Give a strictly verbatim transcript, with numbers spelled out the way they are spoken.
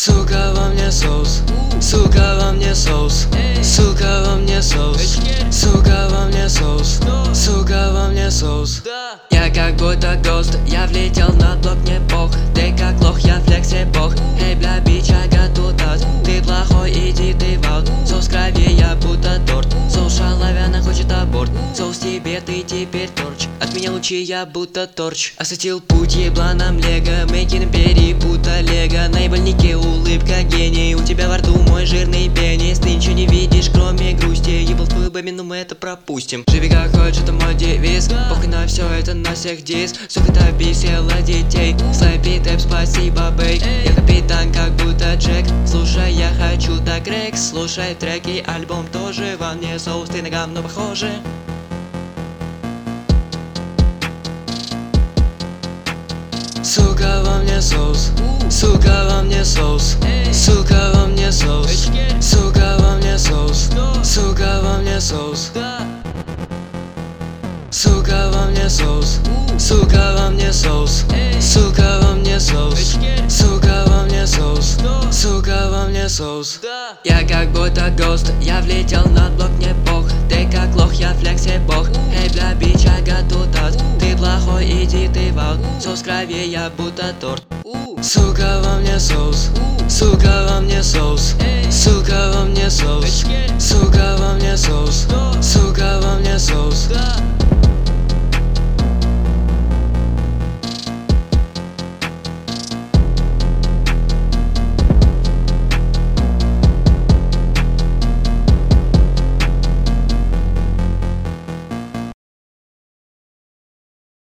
Сука, во мне соус, сука, во мне соус, сука, во мне соус, сука, во мне соус, сука, во мне соус. Я как будто гост, я влетел на блок, мне пох. Ты как лох, я флексе бог. Эй, бля, бича, тут от. Ты плохой, иди ты в аут. Соус крови, я будто торт. Соус шалавяна хочет аборт. Соус тебе, ты теперь торч. От меня лучи, я будто торч. Осветил путь, ебланом лего. Мы кинем перепута лего. На ебальнике улыбка гений. У тебя во рту мой жирный пенис. Ты ничего не видишь, кроме грусти. Ебал твою бэби, но мы это пропустим. Живи как хочешь, это мой девиз. Похуй на все, это на всех дис. Сука, так бесила детей. Слэпи тэп, спасибо, бэй. Я капитан, как будто Джек. Слушай, я хочу так Рекс. Слушай треки, альбом тоже. Во мне соус, ты на говно похоже. Сука, во мне соус, сука, во мне соус, сука, во мне соус, сука, во мне соус, сука, во мне соус, сука, во мне соус, сука, во мне соус, сука, во мне соус, сука, во мне соус, сука, во мне соус. Я как будто гост, я влетел на блок, мне пох. Ты как лох, я флексе бог. Эй, бля, бича, тут от. Ты плохой, иди ты в аут. Соус крови, я будто торт. Сука, во мне соус,